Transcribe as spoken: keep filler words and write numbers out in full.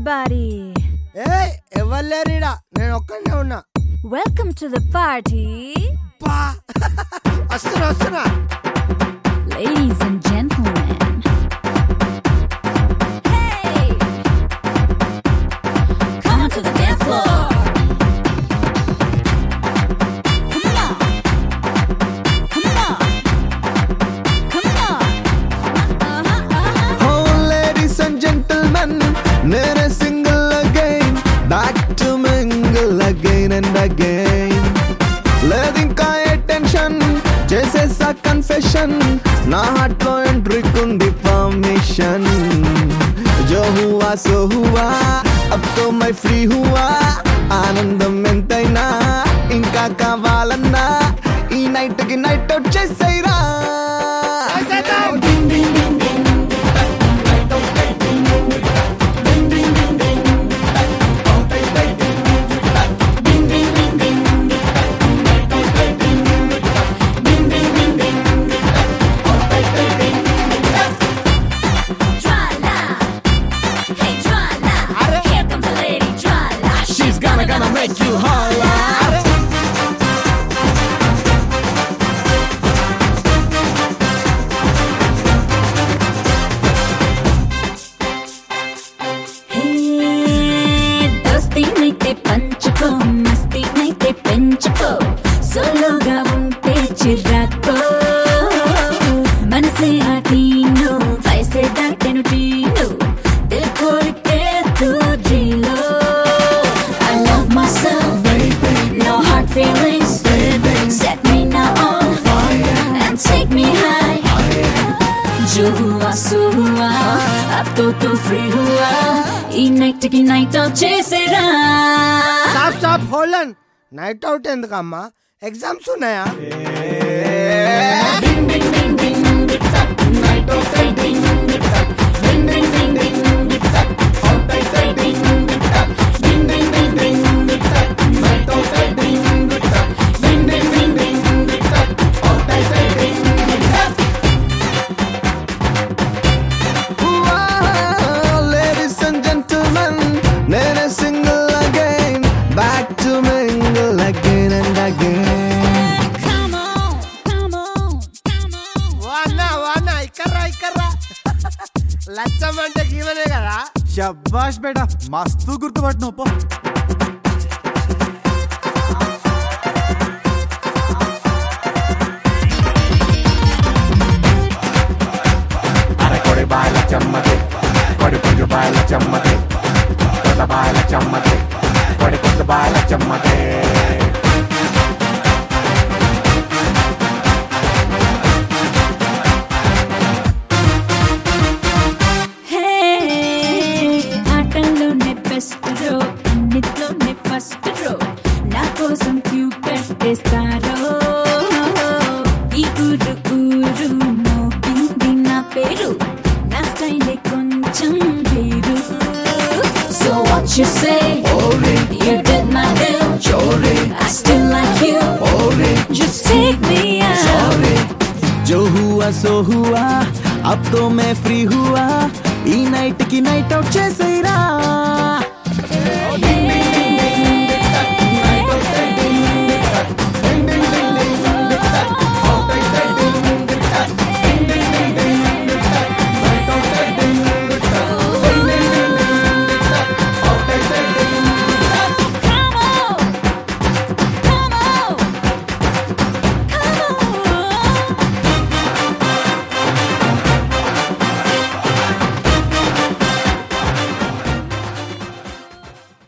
everybody. Hey, evallerida నేను ఒక్కనే ఉన్నా. Welcome to the party. Pa. వస్తున్నా వస్తున్నా. Ladies and gentlemen. Hey. Come on to the dance floor. Come on. Come on. Come on. Uh-huh, uh-huh. Oh, ladies and gentlemen, nene single again, back to mingle again and again. Let inka attention, chesesa confession, na heart lo entry kundi permission. Jo hua so hua, ab to मैं free hua, ఆనందం ఎంతైనా ఇంకా కావాలన్నా ఈ night కి night out చేసేరా. Gonna make you holla. Hey, dosti naite panchuko, masti naite penchuko, sologa unte chirako. Manase aatino, vaise daatenu tino, dil khol ke tu jilo. No hard feelings, baby. Set me now on fire and take me high. Jo hua so hua, ab to tu free hua. Ee night ki night out chesera. Stop stop hold on. Night out ఎందుకమ్మా? Exams ఉన్నాయా? Ding ding ding ding ding night out say ding ding ding ding ding ding out I say ding ding ding ding ding night out say ding ding ding ding ding out I say ding Wow, ladies and gentlemen, nene single again, back to mingle again and again. Come on, come on, come on. వానా వానా ఇక్కర్రా ఇక్కర్రా. లచ్చం అంటే గీవనే కదా. శబ్బాష్ బేటా మస్తు గుర్తుపట్టినావు పో. అరే కొడి బాయల చెమ్మతే కొడి పుంజు బాయల చెమ్మతే కొత్త బాయల చెమ్మతే కొడి కొత్త బాయల చెమ్మతే. ఆటల్లోనే బెస్ట్ రో, అన్నిట్లోనే ఫస్ట్ రో, నా కోసం క్యూ కట్టేస్తారో. ఈ ఊరు ఊరు మోగింది నా పేరు, నా స్టైలే కొంచెం వేరు. So what you say? You did my deal. I still like you. Just take me out. जो हुआ सो हुआ, अब तो मैं फ्री हुआ, ई नाइट की नाइट आउट चेसेरा.